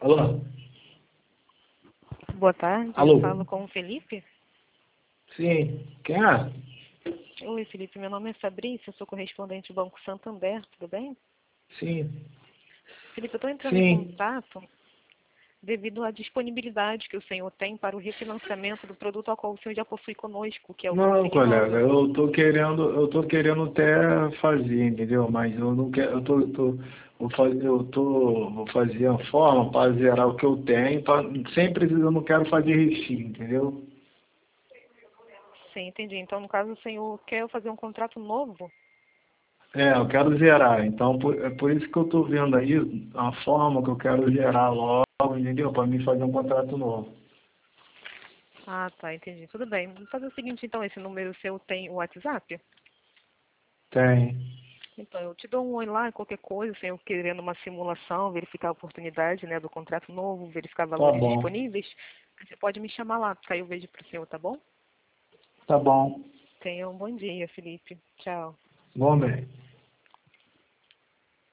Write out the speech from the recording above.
Alô? Boa tarde, eu Alô? falo com o Felipe. Sim. Quem é? Oi, Felipe, meu nome é Fabrício, eu sou correspondente do Banco Santander, tudo bem? Sim. Felipe, eu estou entrando em Sim. contato devido à disponibilidade que o senhor tem para o refinanciamento do produto ao qual o senhor já possui conosco, que é o Não, Consigne colega, Imóvel. eu tô querendo até fazer, entendeu? Mas eu não quero, vou fazer a forma para zerar o que eu tenho, sempre eu não quero fazer refim, entendeu? Sim, entendi. Então, no caso, o senhor quer fazer um contrato novo? É, eu quero zerar, então é por isso que eu tô vendo aí a forma que eu quero zerar logo, entendeu? Para mim fazer um contrato novo. Ah, tá, entendi. Tudo bem. Vamos fazer o seguinte, então, esse número seu tem o WhatsApp? Tem. Então, eu te dou um oi lá, qualquer coisa, o senhor querendo uma simulação, verificar a oportunidade, né, do contrato novo, verificar Tá valores bom. disponíveis, você pode me chamar lá, que aí eu vejo para o senhor, tá bom? Tá bom. Tenha um bom dia, Felipe. Tchau. Bom, bem.